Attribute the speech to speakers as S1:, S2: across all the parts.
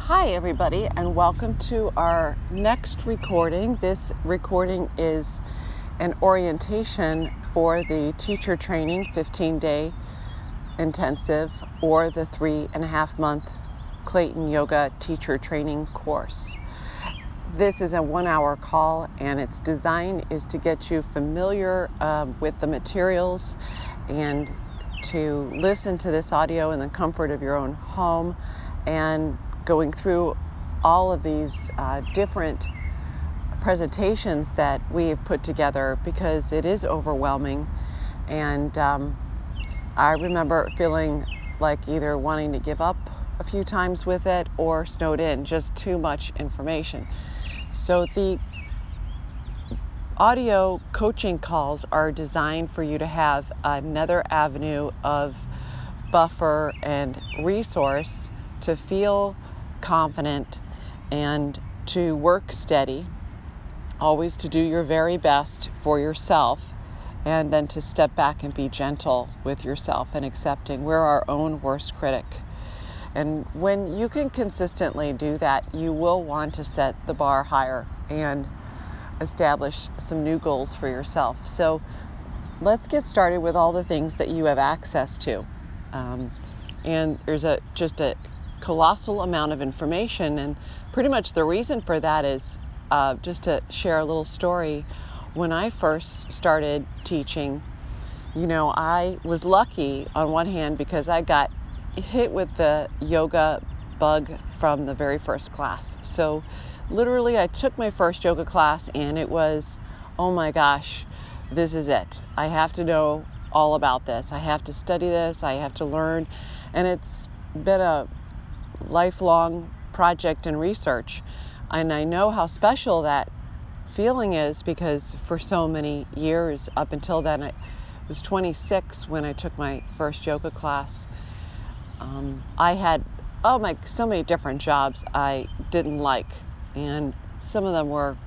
S1: Hi everybody, and welcome to our next recording. This recording is an orientation for the teacher training 15-day intensive or the 3.5-month Clayton Yoga teacher training course. This is a 1-hour call, and its design is to get you familiar with the materials and to listen to this audio in the comfort of your own home and going through all of these different presentations that we have put together, because it is overwhelming. And I remember feeling like either wanting to give up a few times with it or snowed in, just too much information. So the audio coaching calls are designed for you to have another avenue of buffer and resource to feel confident and to work steady, always to do your very best for yourself, and then to step back and be gentle with yourself and accepting we're our own worst critic. And when you can consistently do that, you will want to set the bar higher and establish some new goals for yourself. So let's get started with all the things that you have access to. And there's just a colossal amount of information, and pretty much the reason for that is just to share a little story. When I first started teaching, I was lucky on one hand because I got hit with the yoga bug from the very first class. So literally I took my first yoga class and it was, oh my gosh, this is it. I have to know all about this. I have to study this. I have to learn. And it's been a lifelong project and research. And I know how special that feeling is, because for so many years up until then, I was 26 when I took my first yoga class. I had so many different jobs I didn't like, and some of them were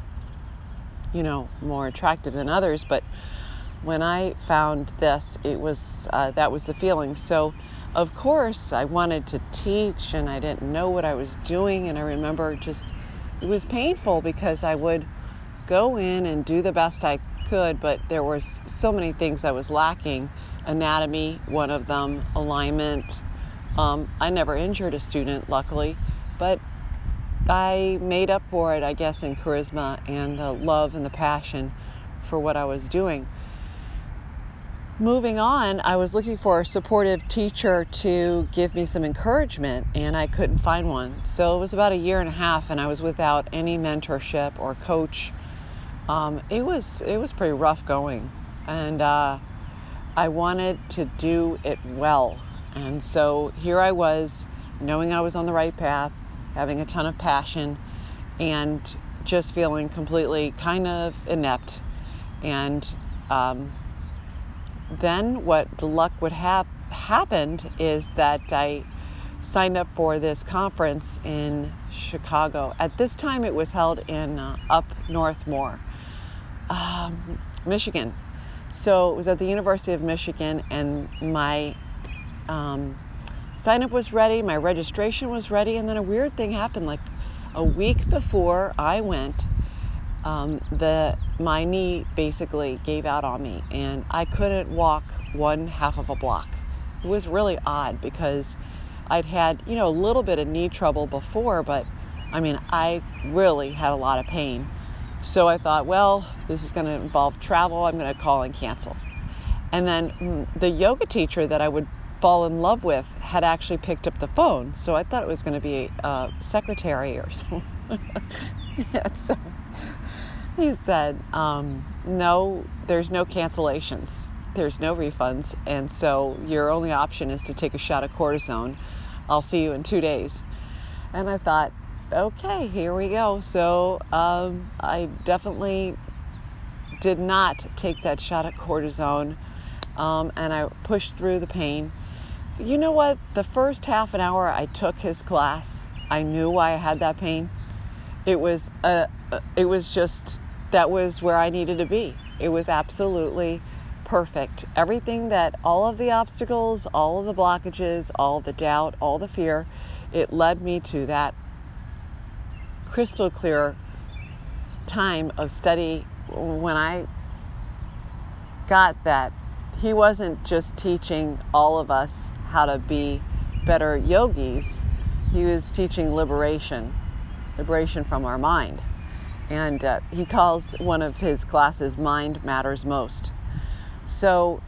S1: more attractive than others, but when I found this, it was that was the feeling. So of course I wanted to teach, and I didn't know what I was doing, and I remember it was painful because I would go in and do the best I could, but there was so many things I was lacking. Anatomy, one of them, alignment. I never injured a student, luckily, but I made up for it, I guess, in charisma and the love and the passion for what I was doing. Moving on, I was looking for a supportive teacher to give me some encouragement, and I couldn't find one. So it was about 1.5 years, and I was without any mentorship or coach. It was pretty rough going, and I wanted to do it well. And so here I was, knowing I was on the right path, having a ton of passion, and just feeling completely kind of inept. And then what the luck would have happened is that I signed up for this conference in Chicago. At this time, it was held in up north more, Michigan. So it was at the University of Michigan, and my sign up was ready, my registration was ready, and then a weird thing happened. Like a week before I went, my knee basically gave out on me, and I couldn't walk 1/2 of a block. It was really odd because I'd had, a little bit of knee trouble before, but I really had a lot of pain. So I thought, well, this is going to involve travel. I'm going to call and cancel. And then the yoga teacher that I would fall in love with had actually picked up the phone. So I thought it was going to be a secretary or something. Yeah, so he said, no, there's no cancellations. There's no refunds. And so your only option is to take a shot of cortisone. I'll see you in 2 days. And I thought, okay, here we go. So I definitely did not take that shot of cortisone, and I pushed through the pain. You know what? The first half an hour I took his class, I knew why I had that pain. It was just, that was where I needed to be. It was absolutely perfect. Everything all of the obstacles, all of the blockages, all the doubt, all the fear, it led me to that crystal clear time of study when I got that he wasn't just teaching all of us how to be better yogis. He was teaching liberation from our mind. And he calls one of his classes Mind Matters Most. So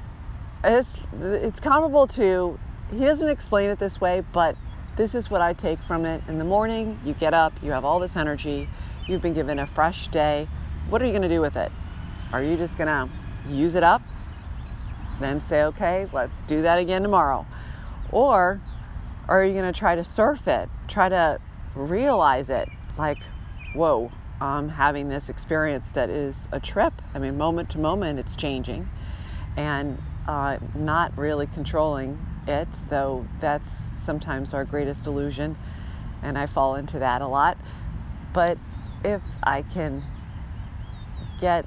S1: it's comparable to, he doesn't explain it this way, but this is what I take from it. In the morning, you get up, you have all this energy, you've been given a fresh day. What are you going to do with it? Are you just going to use it up? Then say, okay, let's do that again tomorrow. Or are you going to try to surf it? Try to realize it, like, whoa, I'm having this experience that is a trip. I mean, moment to moment, it's changing, and not really controlling it, though that's sometimes our greatest illusion, and I fall into that a lot. But if I can get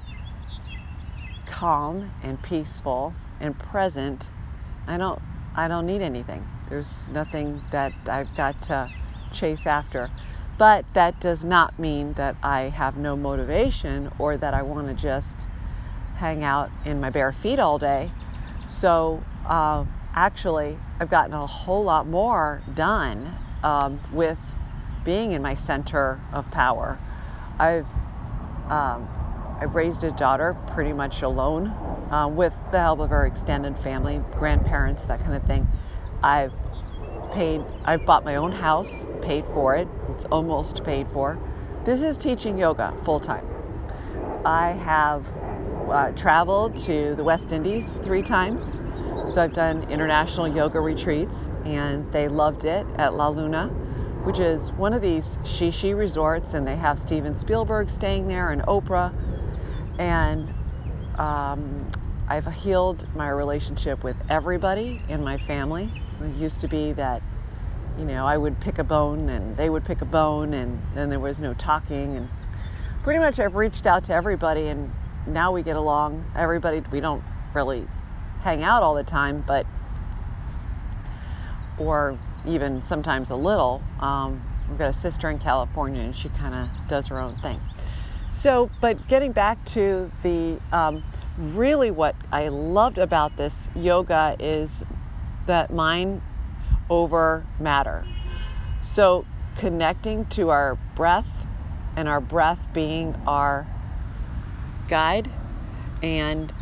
S1: calm and peaceful and present, I don't need anything. There's nothing that I've got to chase after. But that does not mean that I have no motivation or that I want to just hang out in my bare feet all day. So actually, I've gotten a whole lot more done with being in my center of power. I've raised a daughter pretty much alone with the help of her extended family, grandparents, that kind of thing. I've bought my own house, paid for it. It's almost paid for. This is teaching yoga full time. I have traveled to the West Indies 3 times. So I've done international yoga retreats, and they loved it at La Luna, which is one of these shishi resorts, and they have Steven Spielberg staying there and Oprah. And I've healed my relationship with everybody in my family. It used to be that, I would pick a bone and they would pick a bone, and then there was no talking. And pretty much I've reached out to everybody, and now we get along. Everybody, we don't really hang out all the time, or even sometimes a little. We've got a sister in California, and she kind of does her own thing. So, but getting back to the, really what I loved about this yoga is that mind over matter. So connecting to our breath, and our breath being our guide, and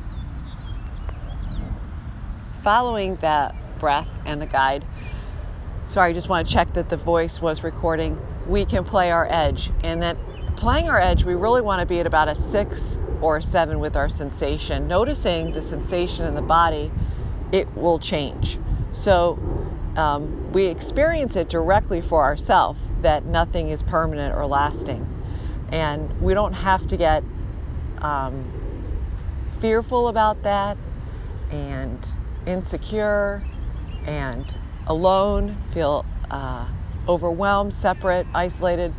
S1: following that breath and the guide. Sorry, I just want to check that the voice was recording. We can play our edge, and that playing our edge, we really want to be at about a 6 or a 7 with our sensation. Noticing the sensation in the body, it will change. So we experience it directly for ourselves, that nothing is permanent or lasting. And we don't have to get fearful about that, and insecure, and alone, feel overwhelmed, separate, isolated.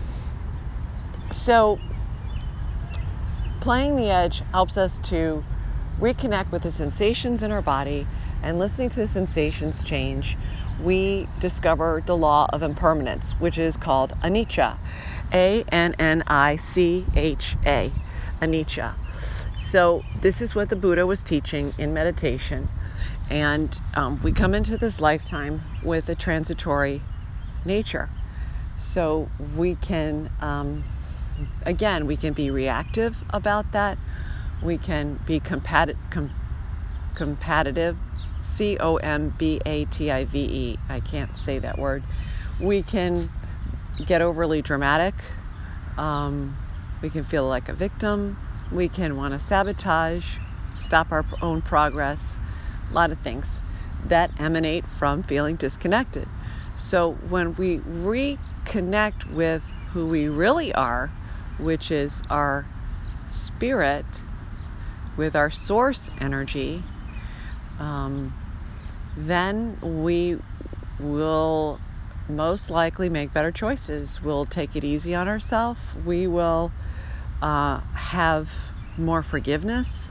S1: So playing the edge helps us to reconnect with the sensations in our body, and listening to the sensations change, we discover the law of impermanence, which is called anicca, A-N-N-I-C-H-A, anicca. So this is what the Buddha was teaching in meditation. And we come into this lifetime with a transitory nature. So we can, again, we can be reactive about that. We can be competitive, C-O-M-B-A-T-I-V-E. I can't say that word. We can get overly dramatic. We can feel like a victim. We can want to sabotage, stop our own progress. A lot of things that emanate from feeling disconnected. So when we reconnect with who we really are, which is our spirit, with our source energy, then we will most likely make better choices. We'll take it easy on ourselves. We will have more forgiveness.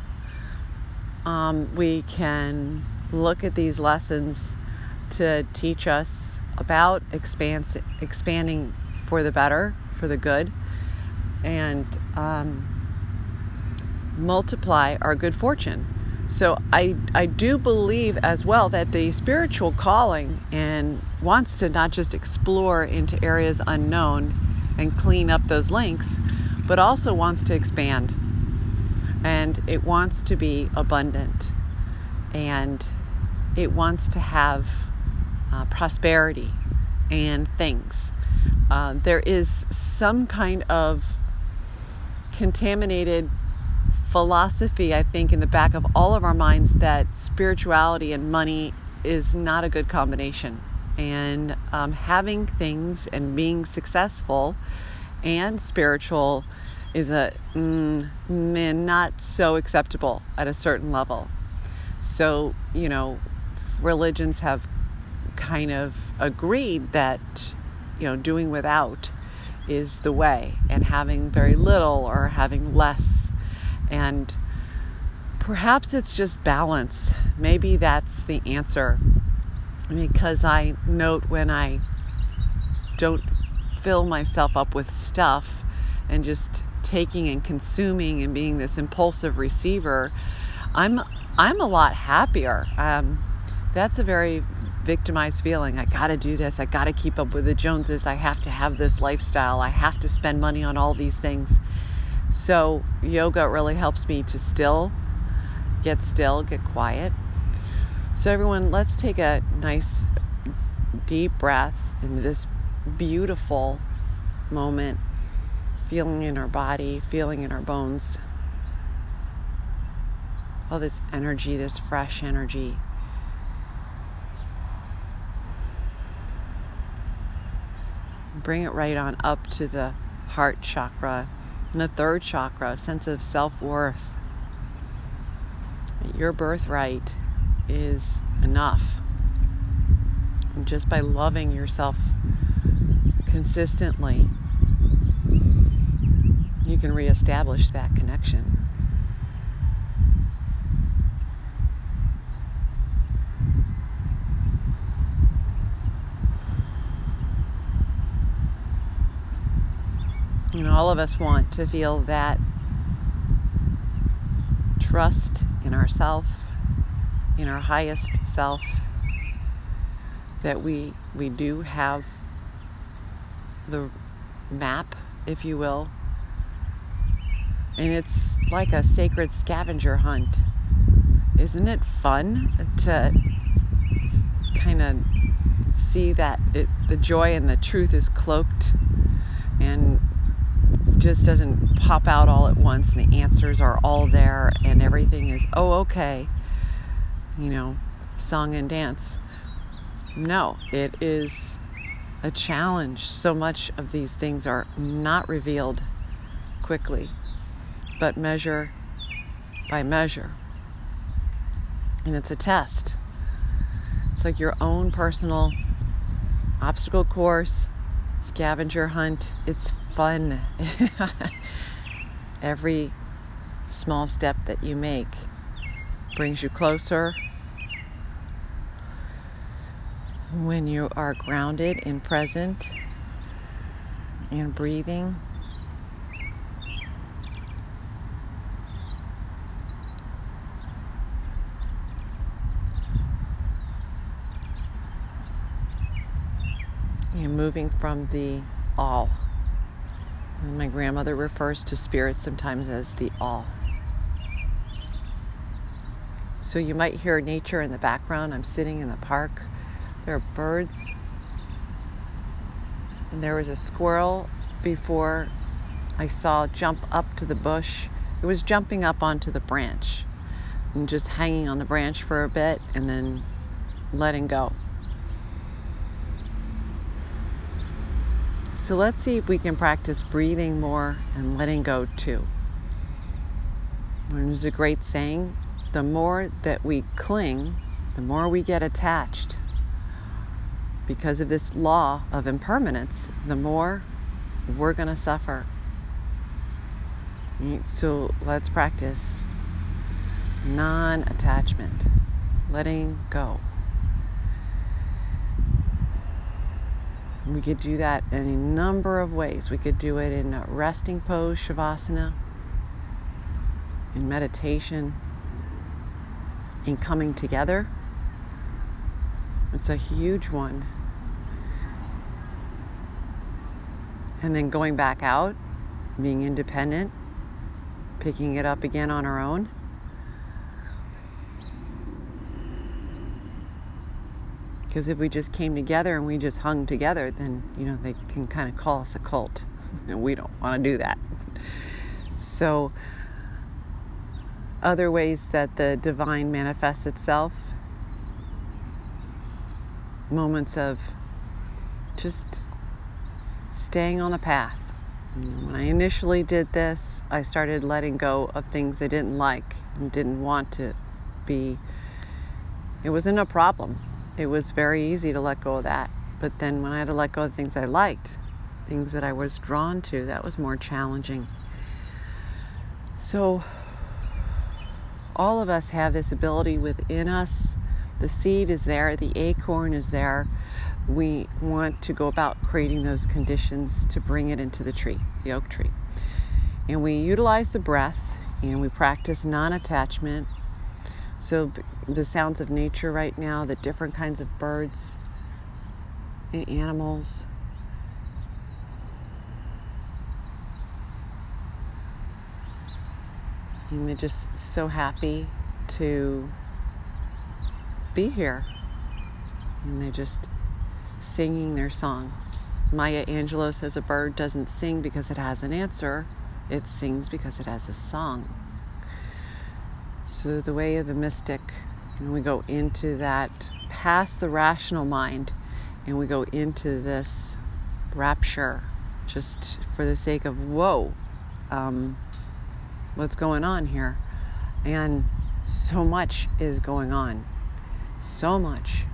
S1: We can look at these lessons to teach us about expanding for the better, for the good, and multiply our good fortune. So I do believe as well that the spiritual calling and wants to not just explore into areas unknown and clean up those links, but also wants to expand, and it wants to be abundant, and it wants to have prosperity and things. There is some kind of contaminated philosophy, I think, in the back of all of our minds that spirituality and money is not a good combination. And having things and being successful and spiritual is not so acceptable at a certain level. So, religions have kind of agreed that, doing without is the way, and having very little or having less. And perhaps it's just balance. Maybe that's the answer. Because I note when I don't fill myself up with stuff and just taking and consuming and being this impulsive receiver, I'm a lot happier. That's a very victimized feeling. I got to do this. I got to keep up with the Joneses. I have to have this lifestyle. I have to spend money on all these things. So yoga really helps me to get quiet. So everyone, let's take a nice deep breath into this beautiful moment, feeling in our body, feeling in our bones. All this energy, this fresh energy. Bring it right on up to the heart chakra and the third chakra, sense of self-worth. Your birthright is enough. And just by loving yourself consistently, you can reestablish that connection. All of us want to feel that trust in ourself, in our highest self, that we do have the map, if you will. And it's like a sacred scavenger hunt. Isn't it fun to kind of see that the joy and the truth is cloaked and just doesn't pop out all at once, and the answers are all there and everything is okay, song and dance? No, it is a challenge. So much of these things are not revealed quickly, but measure by measure. And it's a test. It's like your own personal obstacle course, scavenger hunt. It's fun. Every small step that you make brings you closer. When you are grounded and present and breathing, you're moving from the all. And my grandmother refers to spirit sometimes as the all. So you might hear nature in the background. I'm sitting in the park. There are birds. And there was a squirrel before I saw jump up to the bush. It was jumping up onto the branch and just hanging on the branch for a bit and then letting go. So let's see if we can practice breathing more and letting go too. There's a great saying, the more that we cling, the more we get attached. Because of this law of impermanence, the more we're going to suffer. So let's practice non-attachment, letting go. We could do that in a number of ways. We could do it in a resting pose, Shavasana, in meditation, in coming together. It's a huge one. And then going back out, being independent, picking it up again on our own. Because if we just came together and we just hung together, then, they can kind of call us a cult. And we don't want to do that. So, other ways that the divine manifests itself, moments of just staying on the path. When I initially did this, I started letting go of things I didn't like and didn't want to be. It wasn't a problem. It was very easy to let go of that. But then when I had to let go of things I liked, things that I was drawn to, that was more challenging. So all of us have this ability within us. The seed is there, the acorn is there. We want to go about creating those conditions to bring it into the tree, the oak tree. And we utilize the breath, and we practice non-attachment. So the sounds of nature right now, the different kinds of birds and animals. And they're just so happy to be here. And they're just singing their song. Maya Angelou says a bird doesn't sing because it has an answer. It sings because it has a song. So the way of the mystic, we go into that past the rational mind, and we go into this rapture just for the sake of, whoa, what's going on here? And so much is going on. So much.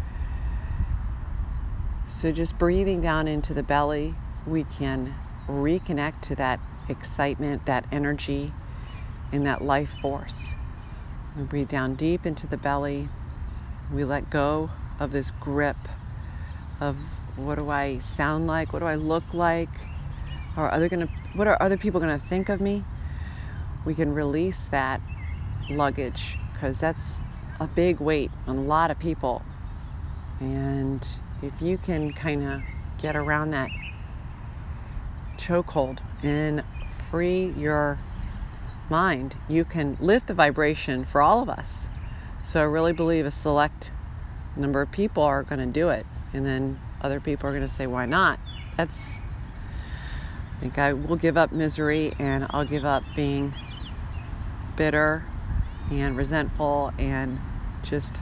S1: So just breathing down into the belly, we can reconnect to that excitement, that energy, and that life force. We breathe down deep into the belly. We let go of this grip of what do I sound like? What do I look like? What are other people going to think of me? We can release that luggage, because that's a big weight on a lot of people. And if you can kind of get around that chokehold and free your mind, you can lift the vibration for all of us. So I really believe a select number of people are going to do it, and then other people are going to say, why not? I think I will give up misery, and I'll give up being bitter and resentful, and just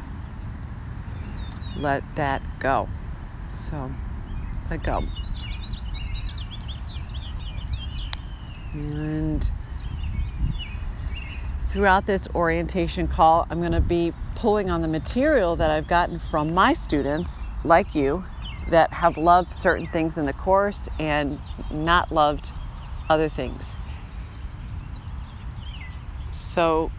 S1: let that go. So let go. And throughout this orientation call, I'm going to be pulling on the material that I've gotten from my students, like you, that have loved certain things in the course and not loved other things. So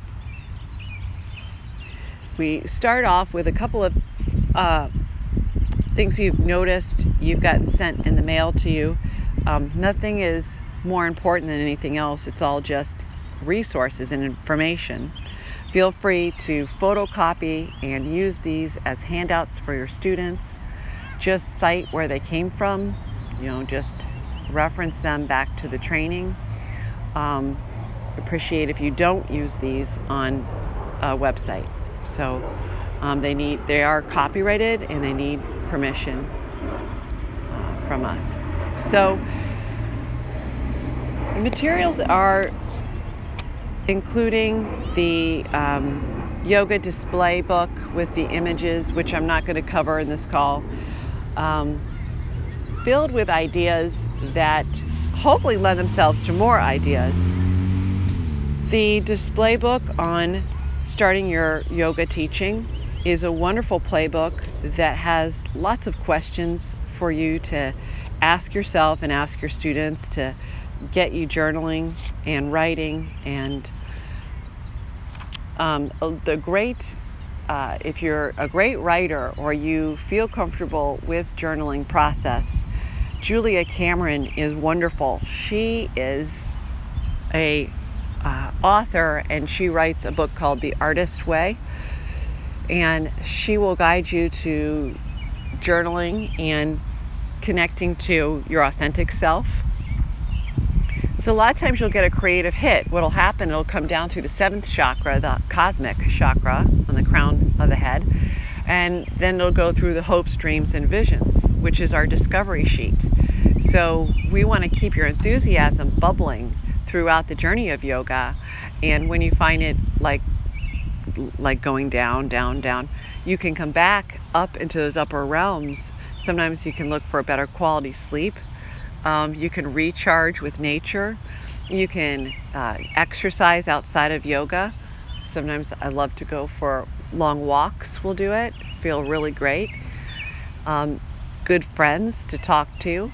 S1: we start off with a couple of things you've noticed you've gotten sent in the mail to you. Nothing is more important than anything else. It's all just resources and information. Feel free to photocopy and use these as handouts for your students. Just cite where they came from, just reference them back to the training. Appreciate if you don't use these on a website. So they are copyrighted, and they need permission from us. So the materials are including the yoga display book with the images, which I'm not going to cover in this call, filled with ideas that hopefully lend themselves to more ideas. The display book on starting your yoga teaching is a wonderful playbook that has lots of questions for you to ask yourself and ask your students, to get you journaling and writing. And the great if you're a great writer or you feel comfortable with journaling process, Julia Cameron is wonderful. She is a author, and she writes a book called The Artist Way, and she will guide you to journaling and connecting to your authentic self. So a lot of times you'll get a creative hit. What'll happen, it'll come down through the 7th chakra, the cosmic chakra on the crown of the head, and then it'll go through the hopes, dreams, and visions, which is our discovery sheet. So we want to keep your enthusiasm bubbling throughout the journey of yoga, and when you find it like going down, down, down, you can come back up into those upper realms. Sometimes you can look for a better quality sleep. You can recharge with nature. You can exercise outside of yoga. Sometimes I love to go for long walks. We'll do it. Feel really great. Good friends to talk to.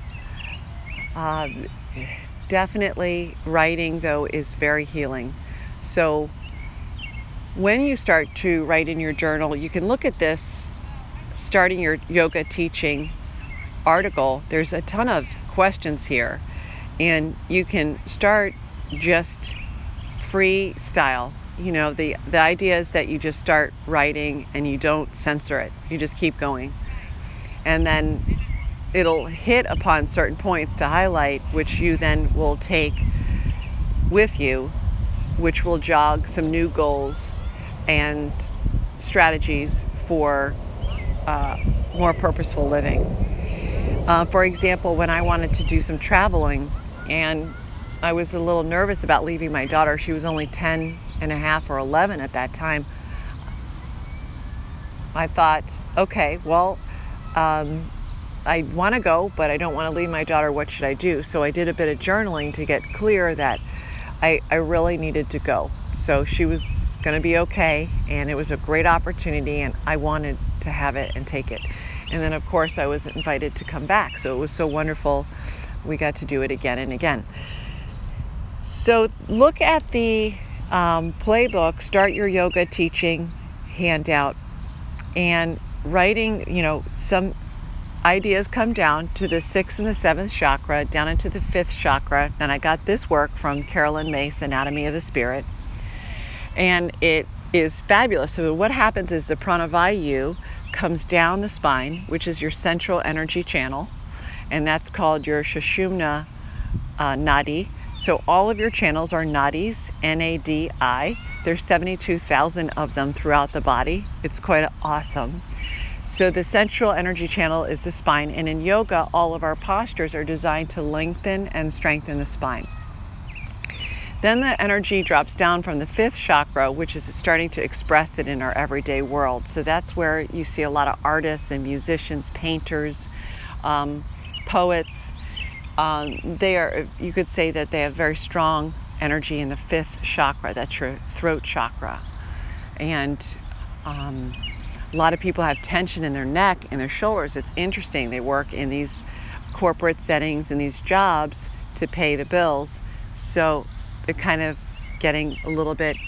S1: Definitely writing, though, is very healing. So when you start to write in your journal, you can look at this starting your yoga teaching article. There's a ton of questions here, and you can start just freestyle. You know, the idea is that you just start writing and you don't censor it. You just keep going, and then it'll hit upon certain points to highlight, which you then will take with you, which will jog some new goals and strategies for more purposeful living. For example, when I wanted to do some traveling and I was a little nervous about leaving my daughter, she was only 10 and a half or 11 at that time, I thought, okay, well, I want to go, but I don't want to leave my daughter. What should I do? So I did a bit of journaling to get clear that I really needed to go. So she was going to be okay, and it was a great opportunity, and I wanted to have it and take it. And then, of course, I was invited to come back. So it was so wonderful. We got to do it again and again. So look at the playbook, Start Your Yoga Teaching handout, and writing, some ideas come down to the 6th and the 7th chakra, down into the 5th chakra. And I got this work from Carolyn Myss, Anatomy of the Spirit. And it is fabulous. So what happens is the pranavayu comes down the spine, which is your central energy channel. And that's called your Sushumna Nadi. So all of your channels are nadis, N-A-D-I. There's 72,000 of them throughout the body. It's quite awesome. So the central energy channel is the spine, and in yoga, all of our postures are designed to lengthen and strengthen the spine. Then the energy drops down from the 5th chakra, which is starting to express it in our everyday world. So that's where you see a lot of artists and musicians, painters, poets. You could say that they have very strong energy in the 5th chakra. That's your throat chakra. And a lot of people have tension in their neck and their shoulders. It's interesting. They work in these corporate settings and these jobs to pay the bills. So they're kind of getting a little bit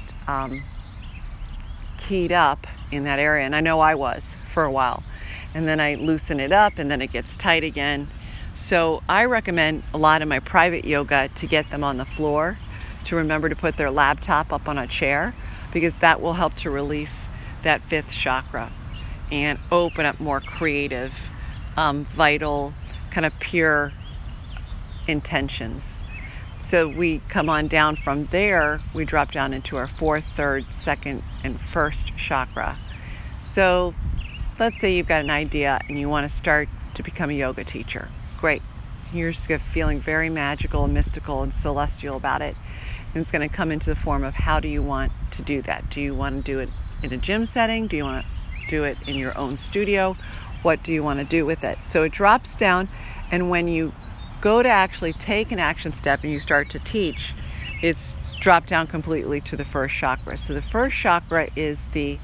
S1: keyed up in that area. And I know I was for a while. And then I loosen it up, and then it gets tight again. So I recommend a lot of my private yoga to get them on the floor, to remember to put their laptop up on a chair, because that will help to release that 5th chakra and open up more creative, vital, kind of pure intentions. So we come on down from there, we drop down into our 4th, 3rd, 2nd, and 1st chakra. So let's say you've got an idea and you want to start to become a yoga teacher. Great. You're just feeling very magical and mystical and celestial about it. And it's going to come into the form of, how do you want to do that? Do you want to do it in a gym setting? Do you want to do it in your own studio? What do you want to do with it? So it drops down, and when you go to actually take an action step and you start to teach, it's dropped down completely to the 1st chakra. So the 1st chakra is the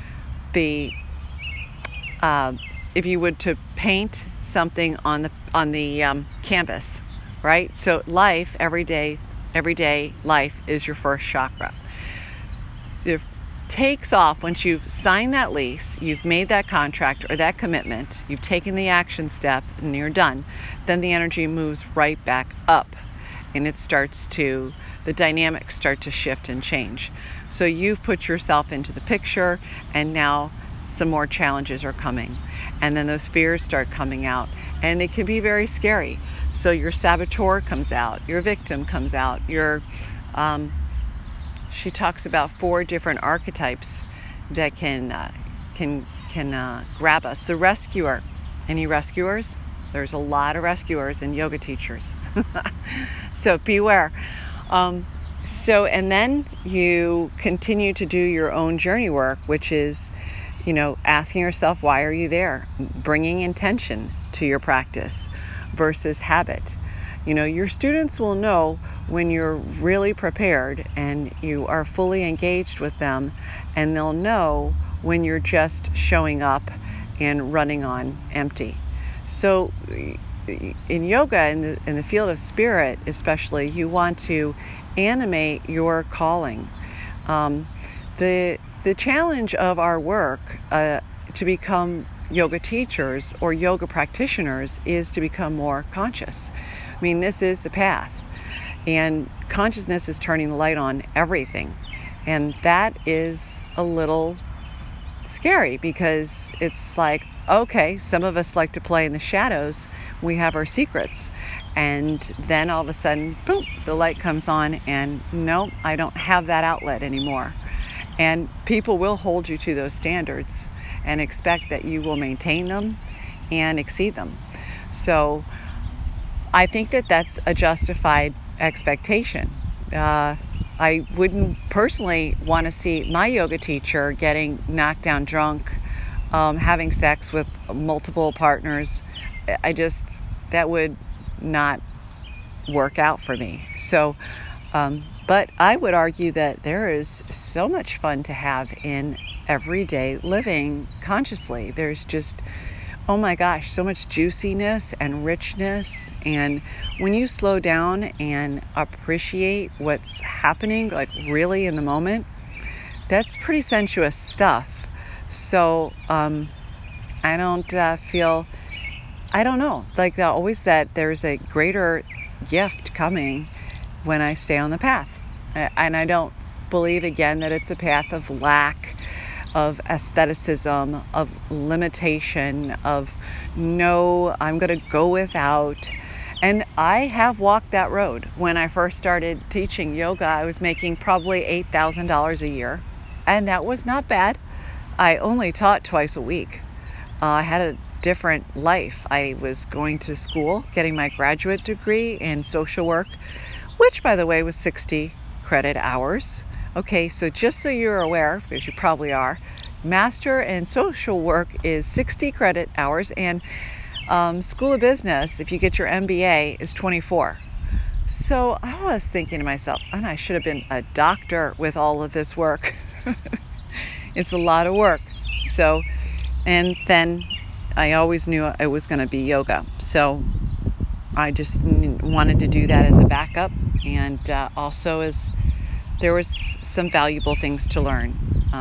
S1: if you would to paint something on the canvas, right? So everyday life is your 1st chakra. takes off once you've signed that lease, you've made that contract or that commitment, you've taken the action step and you're done, then the energy moves right back up and the dynamics start to shift and change. So you've put yourself into the picture and now some more challenges are coming. And then those fears start coming out and it can be very scary. So your saboteur comes out, your victim comes out, she talks about 4 different archetypes that can grab us. The rescuer. Any rescuers? There's a lot of rescuers and yoga teachers. So beware. And then you continue to do your own journey work, which is, asking yourself, why are you there? Bringing intention to your practice versus habit. Your students will know when you're really prepared and you are fully engaged with them, and they'll know when you're just showing up and running on empty. So in yoga, in the field of spirit especially, you want to animate your calling. The challenge of our work to become yoga teachers or yoga practitioners is to become more conscious. I mean, this is the path. And consciousness is turning the light on everything. And that is a little scary because it's like, okay, some of us like to play in the shadows. We have our secrets. And then all of a sudden, boom, the light comes on and no, I don't have that outlet anymore. And people will hold you to those standards and expect that you will maintain them and exceed them. So I think that that's a justified expectation. I wouldn't personally want to see my yoga teacher getting knocked down drunk, having sex with multiple partners. That would not work out for me. So, but I would argue that there is so much fun to have in everyday living consciously. There's just, oh my gosh, so much juiciness and richness. And when you slow down and appreciate what's happening, like really in the moment, that's pretty sensuous stuff. So I don't know, like always that there's a greater gift coming when I stay on the path. And I don't believe, again, that it's a path of lack, of aestheticism, of limitation, of no, I'm going to go without. And I have walked that road. When I first started teaching yoga, I was making probably $8,000 a year. And that was not bad. I only taught twice a week. I had a different life. I was going to school, getting my graduate degree in social work, which, by the way, was 60 credit hours. Okay, so just so you're aware, because you probably are, master in social work is 60 credit hours, and School of Business, if you get your MBA, is 24. So I was thinking to myself, and I should have been a doctor with all of this work. It's a lot of work. So, and then I always knew it was going to be yoga. So I just wanted to do that as a backup, and also as there was some valuable things to learn.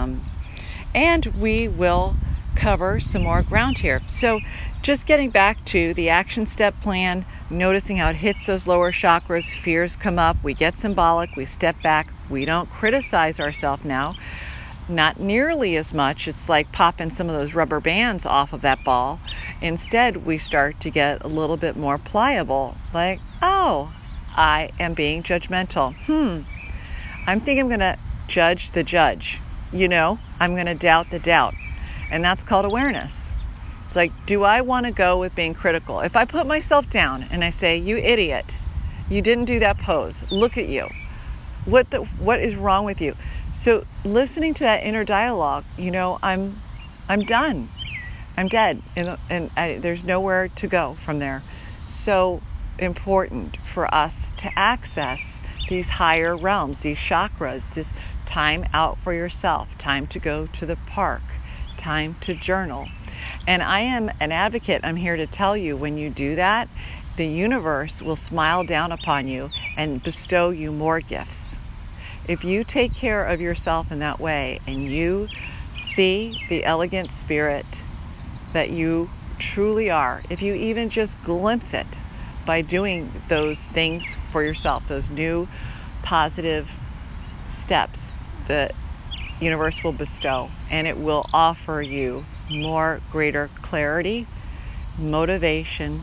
S1: And we will cover some more ground here. So just getting back to the action step plan, noticing how it hits those lower chakras, fears come up, we get symbolic, we step back, we don't criticize ourselves now, not nearly as much. It's like popping some of those rubber bands off of that ball. Instead, we start to get a little bit more pliable, like, oh, I am being judgmental. I'm thinking I'm going to judge the judge. I'm going to doubt the doubt. And that's called awareness. It's like, do I want to go with being critical? If I put myself down and I say, you idiot, you didn't do that pose. Look at you. What is wrong with you? So listening to that inner dialogue, I'm done. I'm dead. And there's nowhere to go from there. So important for us to access these higher realms, these chakras, this time out for yourself, time to go to the park, time to journal. And I am an advocate. I'm here to tell you, when you do that, the universe will smile down upon you and bestow you more gifts. if you take care of yourself in that way and you see the elegant spirit that you truly are, if you even just glimpse it by doing those things for yourself, those new positive steps that universe will bestow, and it will offer you more greater clarity, motivation,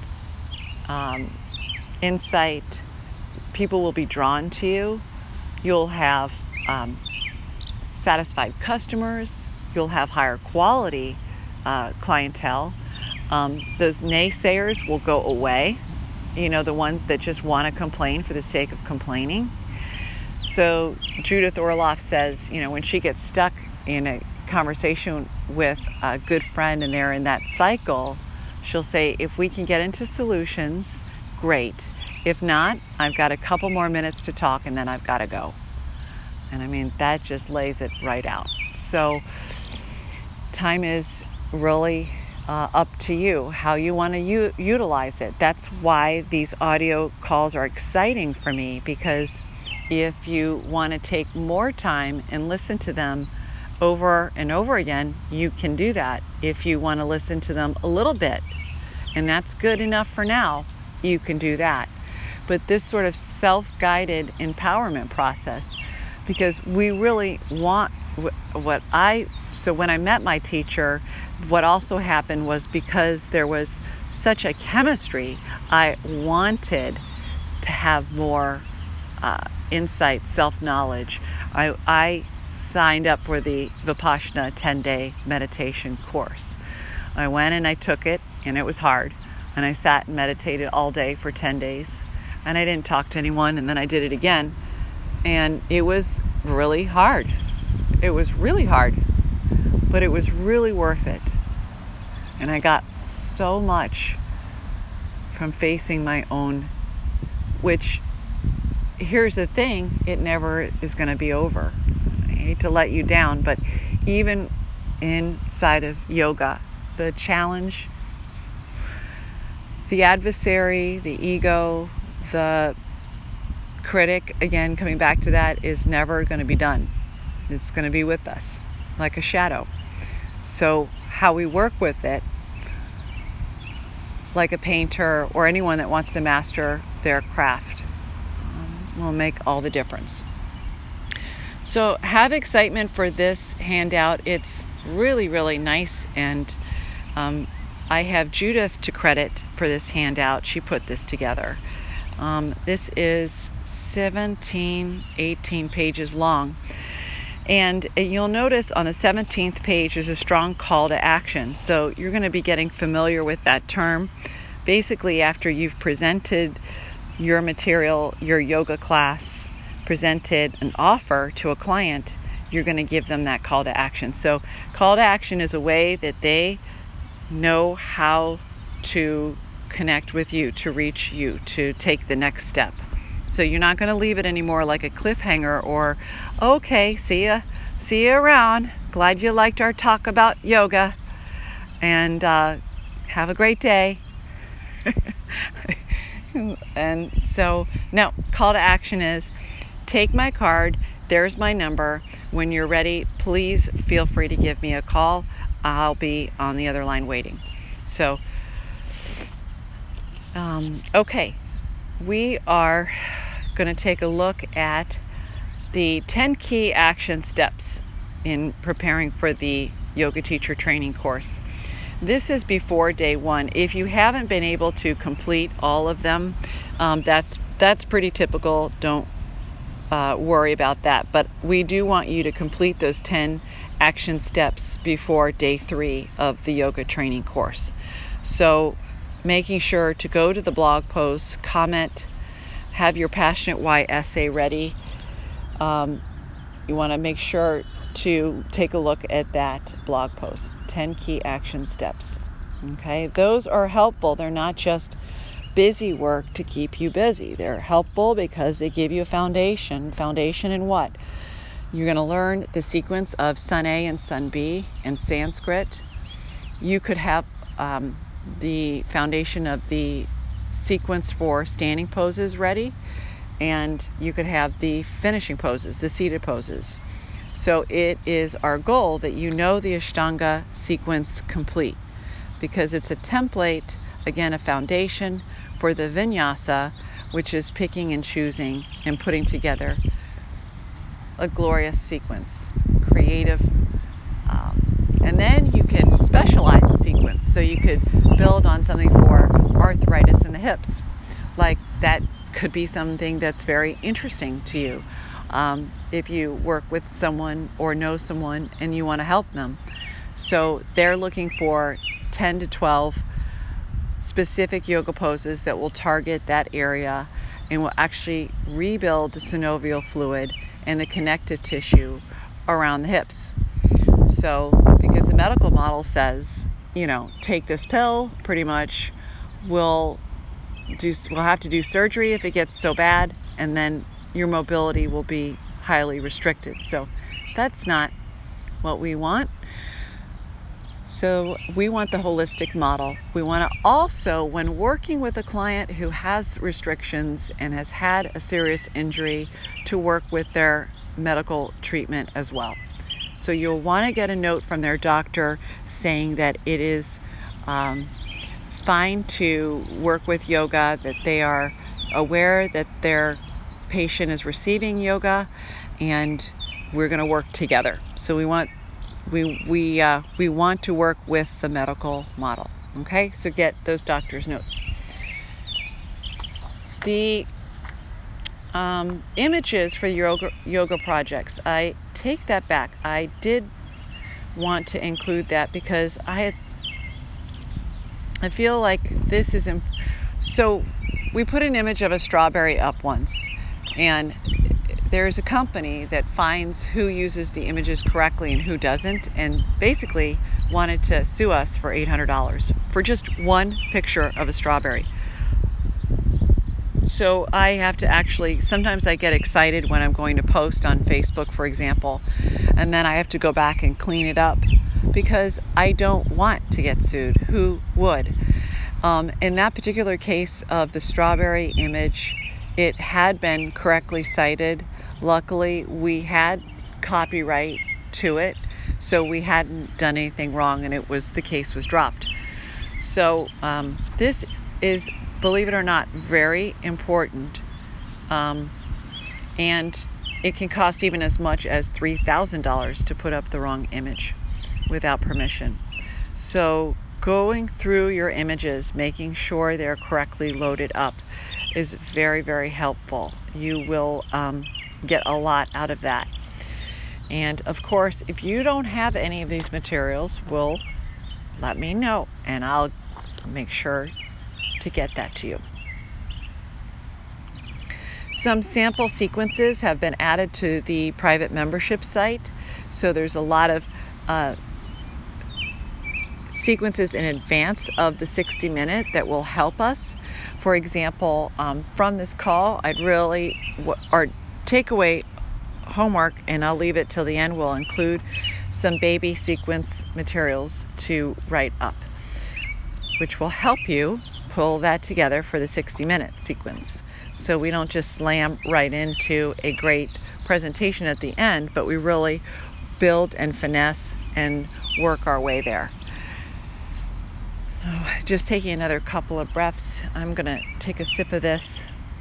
S1: insight. People will be drawn to you. You'll have satisfied customers. You'll have higher quality clientele. Those naysayers will go away. The ones that just want to complain for the sake of complaining. So Judith Orloff says, when she gets stuck in a conversation with a good friend and they're in that cycle, she'll say, if we can get into solutions, great. If not, I've got a couple more minutes to talk and then I've got to go. And that just lays it right out. So time is really up to you, how you want to utilize it. That's why these audio calls are exciting for me, because if you want to take more time and listen to them over and over again, you can do that. If you want to listen to them a little bit, and that's good enough for now, you can do that. But this sort of self-guided empowerment process, because we really want so when I met my teacher, what also happened was, because there was such a chemistry, I wanted to have more insight, self-knowledge. I signed up for the Vipassana 10-day meditation course. I went and I took it, and it was hard. And I sat and meditated all day for 10 days. And I didn't talk to anyone, and then I did it again. And it was really hard. It was really hard, but it was really worth it. And I got so much from facing my own, which, here's the thing, it never is going to be over. I hate to let you down, but even inside of yoga, the challenge, the adversary, the ego, the critic, again, coming back to that, is never going to be done. It's going to be with us like a shadow. So how we work with it, like a painter or anyone that wants to master their craft, will make all the difference. So have excitement for this handout. It's really, really nice. And I have Judith to credit for this handout. She put this together. This is 17, 18 pages long. And you'll notice on the 17th page there's a strong call to action. So you're going to be getting familiar with that term. Basically, after you've presented your material, your yoga class, presented an offer to a client, you're going to give them that call to action. So call to action is a way that they know how to connect with you, to reach you, to take the next step. So you're not going to leave it anymore like a cliffhanger or, okay, see you around. Glad you liked our talk about yoga, and have a great day. And so, no, call to action is, take my card. There's my number. When you're ready, please feel free to give me a call. I'll be on the other line waiting. So, okay, we are going to take a look at the 10 key action steps in preparing for the yoga teacher training course. This is before day one. If you haven't been able to complete all of them, that's pretty typical. Don't worry about that. But we do want you to complete those 10 action steps before day 3 of the yoga training course. So making sure to go to the blog post, comment, have your Passionate Why essay ready. You want to make sure to take a look at that blog post, 10 key action steps. Okay, those are helpful. They're not just busy work to keep you busy. They're helpful because they give you a foundation. Foundation in what? You're going to learn the sequence of Sun A and Sun B in Sanskrit. You could have the foundation of the sequence for standing poses ready, and you could have the finishing poses, the seated poses. So it is our goal that you know the Ashtanga sequence complete, because it's a template, again, a foundation for the vinyasa, which is picking and choosing and putting together a glorious sequence, creative. And then you can specialize the sequence. So you could build on something for arthritis in the hips. Like that could be something that's very interesting to you. If you work with someone or know someone and you want to help them. So they're looking for 10 to 12 specific yoga poses that will target that area and will actually rebuild the synovial fluid and the connective tissue around the hips. So, because the medical model says, take this pill, pretty much, we'll have to do surgery if it gets so bad, and then your mobility will be highly restricted. So that's not what we want. So we want the holistic model. We want to also, when working with a client who has restrictions and has had a serious injury, to work with their medical treatment as well. So you'll want to get a note from their doctor saying that it is fine to work with yoga, that they are aware that their patient is receiving yoga, and we're going to work together. So we want to work with the medical model. Okay, so get those doctor's notes. The images for yoga projects, I take that back. I did want to include that because I feel like this is so we put an image of a strawberry up once, and there's a company that finds who uses the images correctly and who doesn't, and basically wanted to sue us for $800 for just one picture of a strawberry. So I have to sometimes I get excited when I'm going to post on Facebook, for example, and then I have to go back and clean it up because I don't want to get sued. Who would? In that particular case of the strawberry image, it had been correctly cited. Luckily, we had copyright to it, so we hadn't done anything wrong, and the case was dropped. So this is, believe it or not, very important, and it can cost even as much as $3,000 to put up the wrong image without permission. So going through your images, making sure they're correctly loaded up, is very, very helpful. You will get a lot out of that. And of course, if you don't have any of these materials, let me know, and I'll make sure to get that to you. Some sample sequences have been added to the private membership site. So there's a lot of sequences in advance of the 60-minute that will help us. For example, from this call, our takeaway homework, and I'll leave it till the end, will include some baby sequence materials to write up, which will help you pull that together for the 60-minute sequence. So we don't just slam right into a great presentation at the end, but we really build and finesse and work our way there. Just taking another couple of breaths. I'm going to take a sip of this.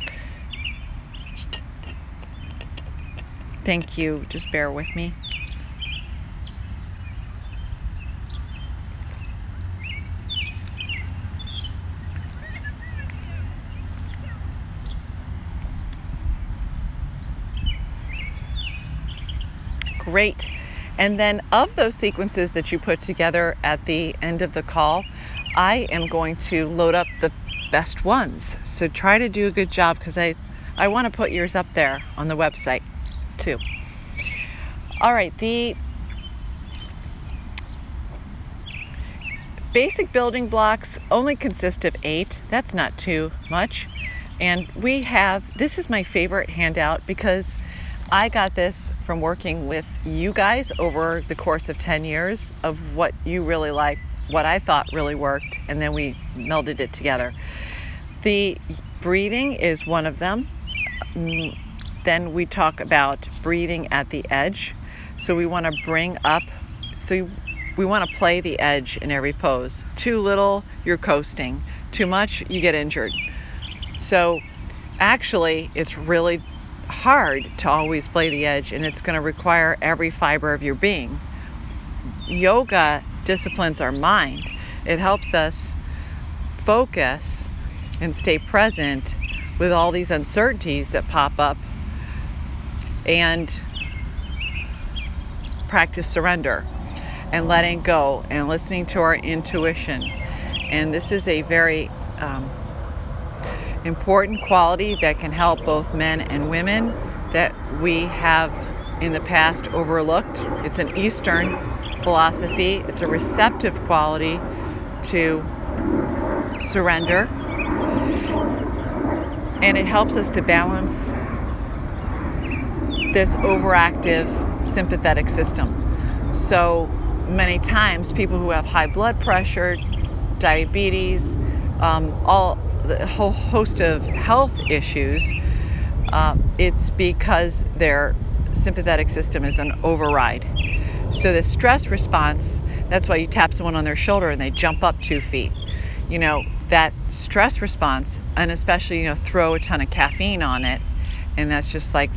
S1: Thank you. Just bear with me. Great. And then of those sequences that you put together at the end of the call, I am going to load up the best ones. So try to do a good job, because I want to put yours up there on the website too. All right, the basic building blocks only consist of 8. That's not too much. And this is my favorite handout, because I got this from working with you guys over the course of 10 years of what you really like, what I thought really worked, and then we melded it together. The breathing is one of them. Then we talk about breathing at the edge. So we want to bring up, we want to play the edge in every pose. Too little, you're coasting. Too much, you get injured. So actually, it's really hard to always play the edge, and it's going to require every fiber of your being. Yoga disciplines our mind. It helps us focus and stay present with all these uncertainties that pop up, and practice surrender and letting go and listening to our intuition. And this is a very important quality that can help both men and women that we have in the past overlooked. It's an Eastern philosophy. It's a receptive quality to surrender. And it helps us to balance this overactive sympathetic system. So many times people who have high blood pressure, diabetes, all the whole host of health issues, it's because their sympathetic system is an override. So the stress response, that's why you tap someone on their shoulder and they jump up 2 feet. That stress response, and especially, throw a ton of caffeine on it, and that's just like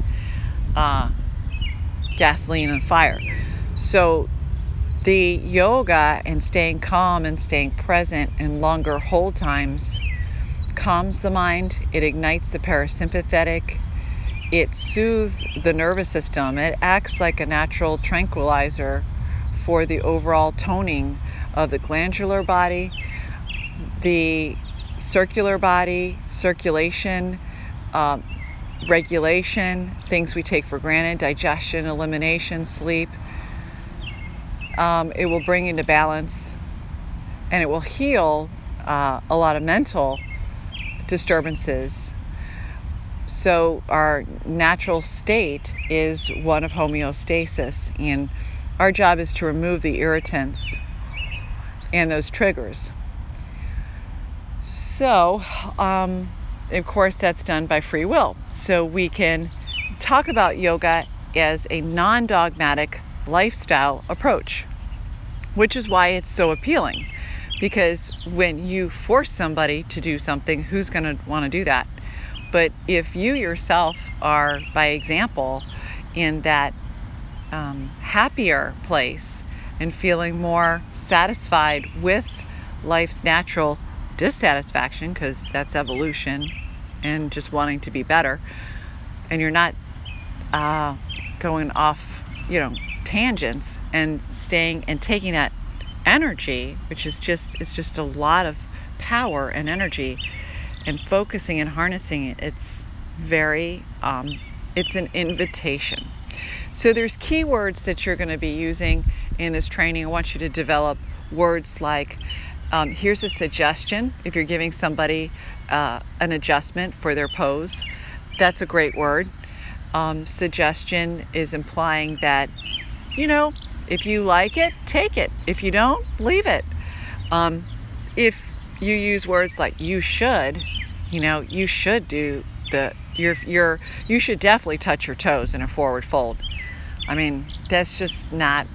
S1: gasoline on fire. So the yoga and staying calm and staying present and longer hold times calms the mind. It ignites the parasympathetic. It soothes the nervous system. It acts like a natural tranquilizer for the overall toning of the glandular body, the circular body, circulation, regulation, things we take for granted, digestion, elimination, sleep. It will bring into balance, and it will heal a lot of mental disturbances. So our natural state is one of homeostasis, and our job is to remove the irritants and those triggers. So, of course, that's done by free will. So we can talk about yoga as a non-dogmatic lifestyle approach, which is why it's so appealing. Because when you force somebody to do something, who's going to want to do that? But if you yourself are, by example, in that happier place and feeling more satisfied with life's natural dissatisfaction, because that's evolution and just wanting to be better, and you're not going off, tangents, and staying and taking that energy, which is it's just a lot of power and energy, and focusing and harnessing it. It's very it's an invitation. So there's keywords that you're going to be using in this training. I want you to develop words like here's a suggestion. If you're giving somebody an adjustment for their pose, that's a great word. Suggestion is implying that, if you like it, take it. If you don't, leave it. If you use words like you should, you should do you should definitely touch your toes in a forward fold. I mean, that's just not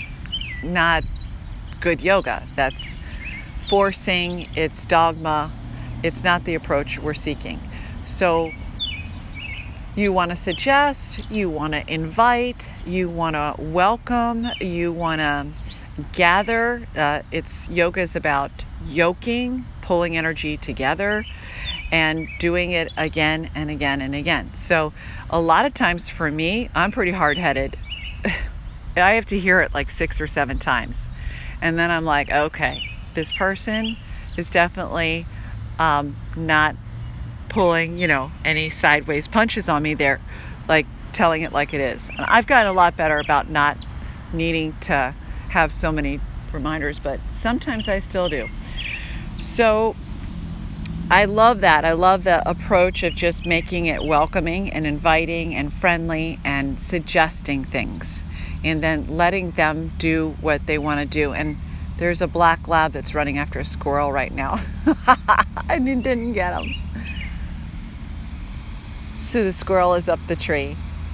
S1: good yoga. That's forcing, it's dogma, it's not the approach we're seeking. So you want to suggest, you want to invite, you want to welcome, you want to gather. Yoga is about yoking, pulling energy together, and doing it again and again and again. So a lot of times for me, I'm pretty hard-headed. I have to hear it like 6 or 7 times. And then I'm like, okay, this person is definitely not pulling, any sideways punches on me. They're like telling it like it is. And I've gotten a lot better about not needing to have so many reminders, but sometimes I still do. So I love that. I love the approach of just making it welcoming and inviting and friendly and suggesting things, and then letting them do what they want to do. And there's a black lab that's running after a squirrel right now. I didn't get him. So the squirrel is up the tree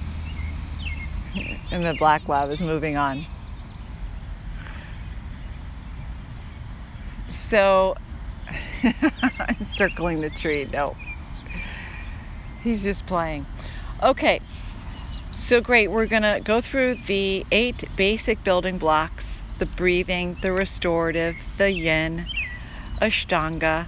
S1: and the black lab is moving on. So I'm circling the tree. No, he's just playing. Okay, so great. We're going to go through the 8 basic building blocks: the breathing, the restorative, the yin, Ashtanga.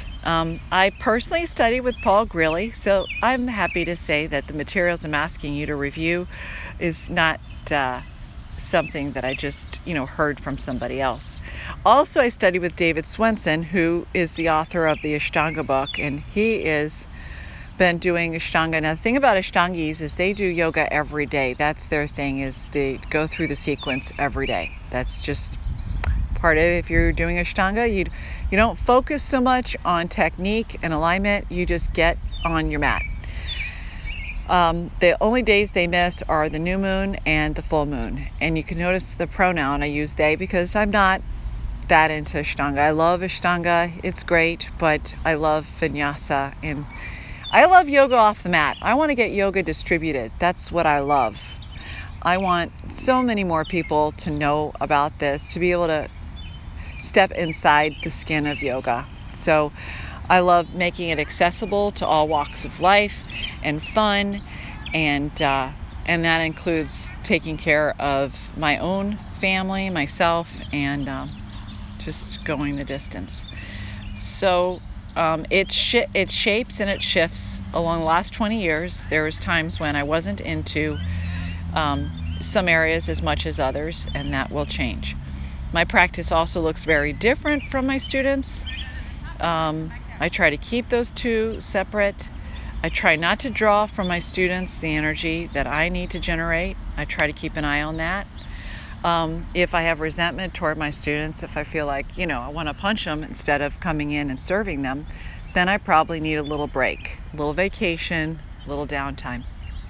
S1: I personally studied with Paul Grilly, so I'm happy to say that the materials I'm asking you to review is not something that I just, heard from somebody else. Also, I studied with David Swenson, who is the author of the Ashtanga book, and he is been doing Ashtanga. Now, the thing about Ashtangis is they do yoga every day. That's their thing, is they go through the sequence every day. That's just part of it. If you're doing Ashtanga, you don't focus so much on technique and alignment. You just get on your mat. The only days they miss are the new moon and the full moon. And you can notice the pronoun I use they, because I'm not that into Ashtanga. I love Ashtanga. It's great, but I love Vinyasa, and I love yoga off the mat. I want to get yoga distributed. That's what I love. I want so many more people to know about this, to be able to step inside the skin of yoga. So I love making it accessible to all walks of life and fun, and that includes taking care of my own family, myself, and just going the distance. So it shapes and it shifts along the last 20 years. There was times when I wasn't into some areas as much as others, and that will change. My practice also looks very different from my students. I try to keep those two separate. I try not to draw from my students the energy that I need to generate. I try to keep an eye on that. If I have resentment toward my students, if I feel like, I want to punch them instead of coming in and serving them, then I probably need a little break, a little vacation, a little downtime.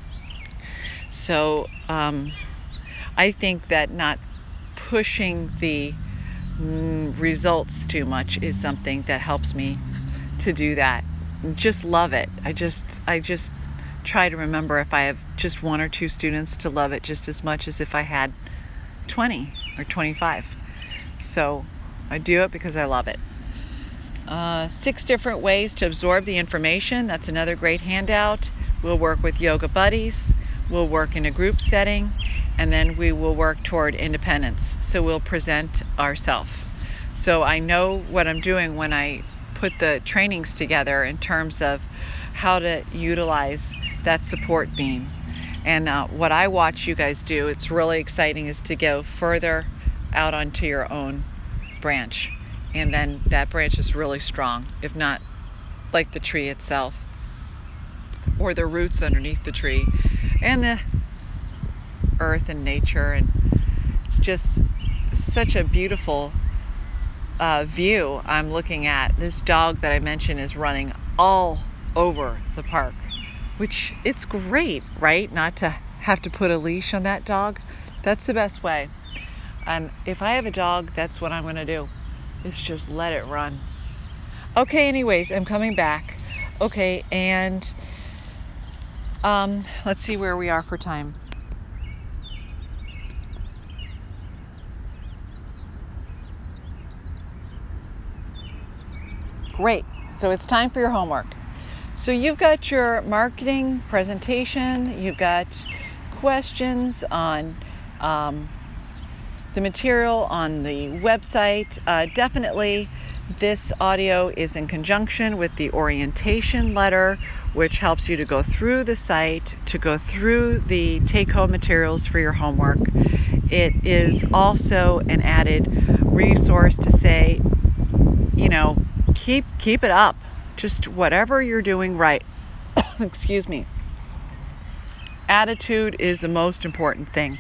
S1: So I think that not pushing the results too much is something that helps me to do that. Just love it. I just try to remember, if I have just 1 or 2 students, to love it just as much as if I had 20 or 25. So I do it because I love it. 6 different ways to absorb the information. That's another great handout. We'll work with yoga buddies. We'll work in a group setting, and then we will work toward independence. So we'll present ourselves. So I know what I'm doing when I put the trainings together in terms of how to utilize that support beam. And what I watch you guys do, it's really exciting, is to go further out onto your own branch. And then that branch is really strong, if not like the tree itself, or the roots underneath the tree, and the earth and nature. And it's just such a beautiful view I'm looking at. This dog that I mentioned is running all over the park, which it's great, right? Not to have to put a leash on that dog. That's the best way. And if I have a dog, that's what I'm going to do. Is just let it run. Okay, anyways, I'm coming back. Okay, and let's see where we are for time. Great. So it's time for your homework. So you've got your marketing presentation, you've got questions on the material on the website. Definitely this audio is in conjunction with the orientation letter, which helps you to go through the site, to go through the take-home materials for your homework. It is also an added resource to say, keep it up. Just whatever you're doing right. Excuse me. Attitude is the most important thing.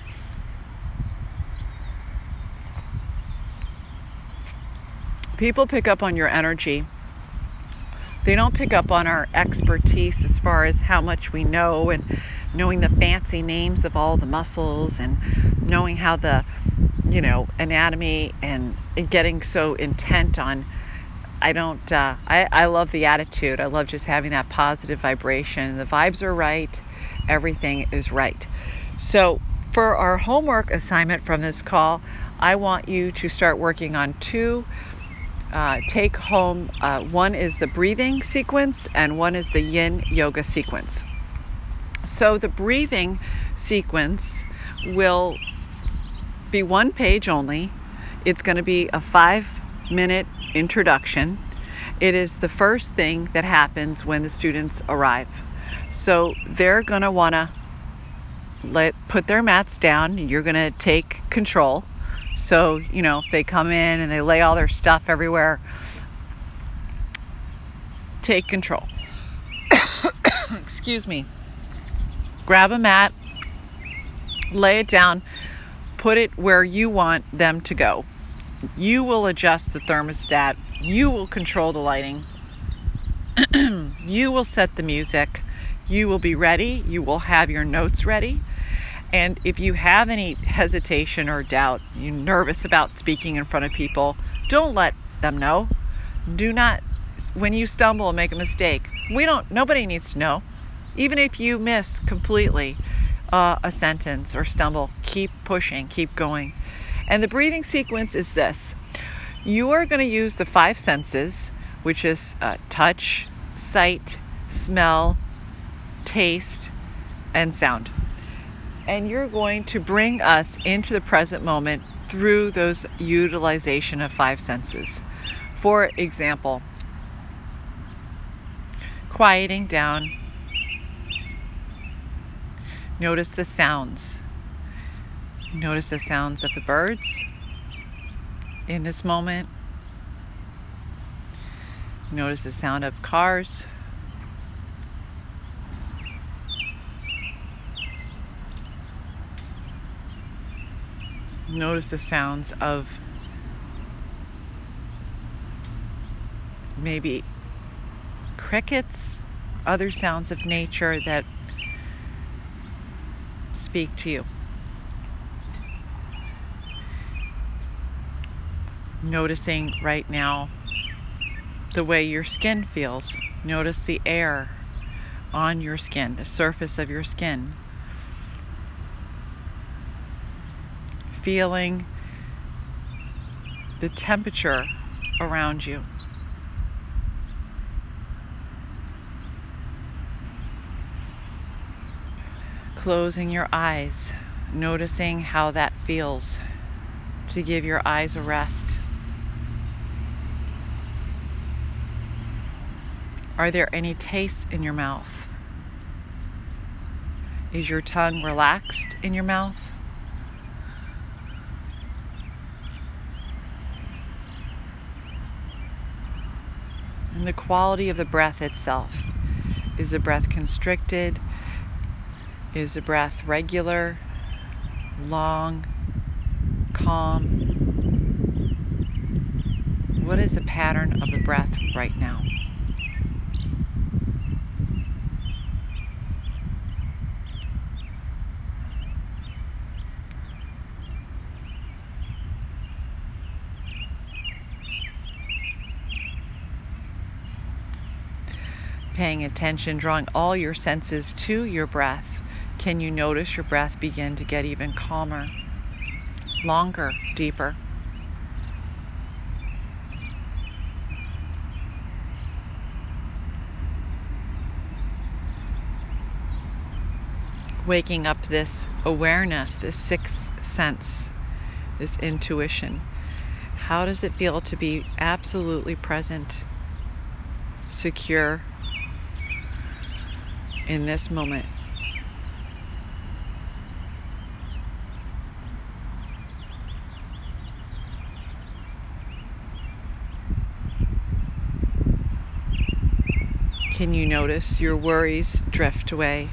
S1: People pick up on your energy. They don't pick up on our expertise as far as how much we know, and knowing the fancy names of all the muscles, and knowing how the, anatomy, and getting so intent on I don't, I love the attitude. I love just having that positive vibration. The vibes are right. Everything is right. So for our homework assignment from this call, I want you to start working on two take home. One is the breathing sequence and one is the yin yoga sequence. So the breathing sequence will be one page only. It's going to be a 5-minute introduction. It is the first thing that happens when the students arrive. So they're going to want to put their mats down. You're going to take control. So, if they come in and they lay all their stuff everywhere, take control. Excuse me. Grab a mat, lay it down, put it where you want them to go. You will adjust the thermostat. You will control the lighting. You will set the music. You will be ready. You will have your notes ready. And if you have any hesitation or doubt, you're nervous about speaking in front of people, don't let them know. Do not, when you stumble and make a mistake, nobody needs to know. Even if you miss completely a sentence or stumble, keep pushing, keep going. And the breathing sequence is this. You are going to use the 5 senses, which is touch, sight, smell, taste, and sound. And you're going to bring us into the present moment through those utilization of 5 senses. For example, quieting down. Notice the sounds. Notice the sounds of the birds in this moment. Notice the sound of cars. Notice the sounds of maybe crickets, other sounds of nature that speak to you. Noticing right now the way your skin feels. Notice the air on your skin, the surface of your skin. Feeling the temperature around you. Closing your eyes, noticing how that feels to give your eyes a rest. Are there any tastes in your mouth? Is your tongue relaxed in your mouth? And the quality of the breath itself. Is the breath constricted? Is the breath regular, long, calm? What is the pattern of the breath right now? Paying attention, drawing all your senses to your breath. Can you notice your breath begin to get even calmer, longer, deeper? Waking up this awareness, this sixth sense, this intuition. How does it feel to be absolutely present, secure in this moment? Can you notice your worries drift away?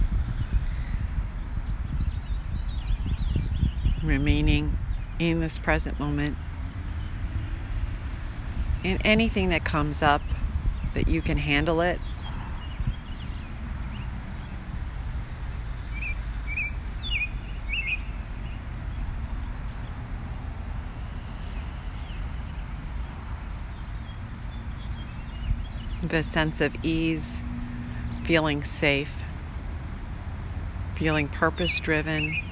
S1: Remaining in this present moment. And anything that comes up, that you can handle it. the sense of ease, feeling safe, feeling purpose-driven.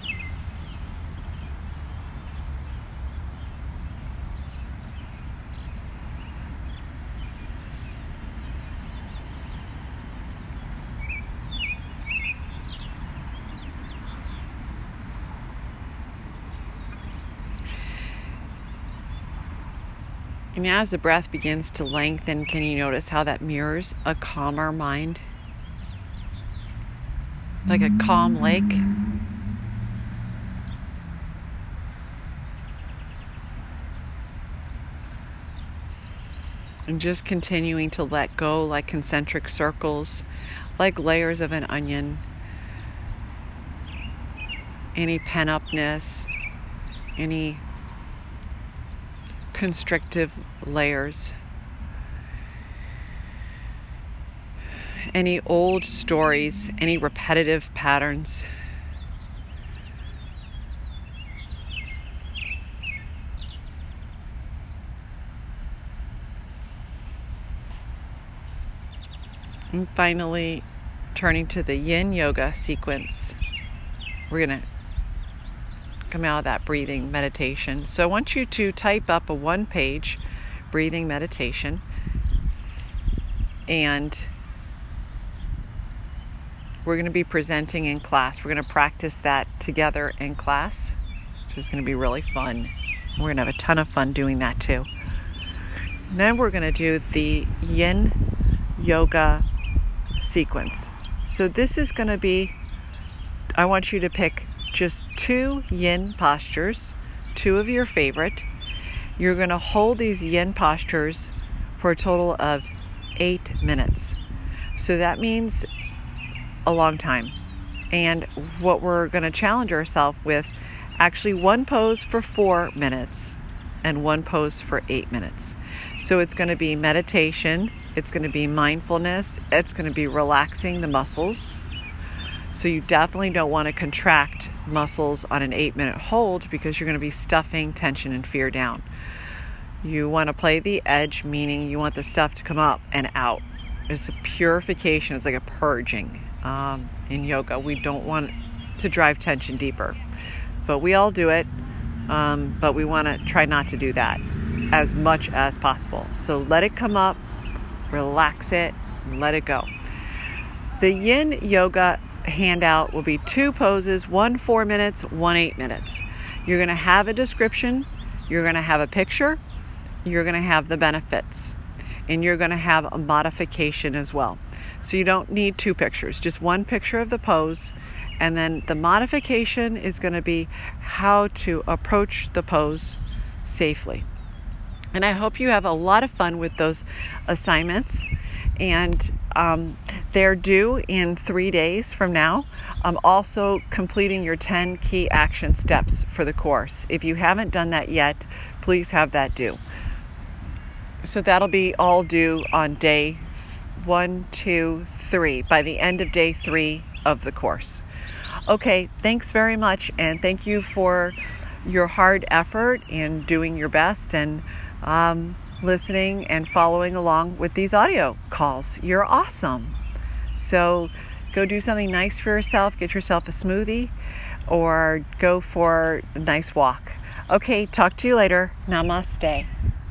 S1: And as the breath begins to lengthen, can you notice how that mirrors a calmer mind? Like a calm lake. And just continuing to let go like concentric circles, like layers of an onion. Any pent-upness, any constrictive layers, any old stories, any repetitive patterns. And finally, turning to the yin yoga sequence, we're going to come out of that breathing meditation. So I want you to type up a 1-page breathing meditation, and we're going to be presenting in class. We're going to practice that together in class, which is going to be really fun. We're going to have a ton of fun doing that too. And then we're going to do the yin yoga sequence. So this is going to be, I want you to pick just 2 yin postures, 2 of your favorite. You're going to hold these yin postures for a total of 8 minutes. So that means a long time. And what we're going to challenge ourselves with, actually 1 pose for 4 minutes and 1 pose for 8 minutes. So it's going to be meditation, it's going to be mindfulness, it's going to be relaxing the muscles. So you definitely don't want to contract muscles on an 8-minute hold, because you're going to be stuffing tension and fear down. You want to play the edge, meaning you want the stuff to come up and out. It's a purification, it's like a purging. In yoga, we don't want to drive tension deeper, but we all do it. But we want to try not to do that as much as possible. So let it come up, relax it, and let it go. The yin yoga handout will be 2 poses, 1 4 minutes, 1 8 minutes. You're going to have a description, you're going to have a picture, you're going to have the benefits, and you're going to have a modification as well. So you don't need 2 pictures, just 1 picture of the pose, and then the modification is going to be how to approach the pose safely. And I hope you have a lot of fun with those assignments. And they're due in 3 days from now. I'm also completing your 10 key action steps for the course. If you haven't done that yet, please have that due. So that'll be all due on day 1, 2, 3, by the end of day 3 of the course. Okay, thanks very much, and thank you for your hard effort in doing your best and listening and following along with these audio calls. You're awesome. So go do something nice for yourself. Get yourself a smoothie or go for a nice walk. Okay, talk to you later. Namaste.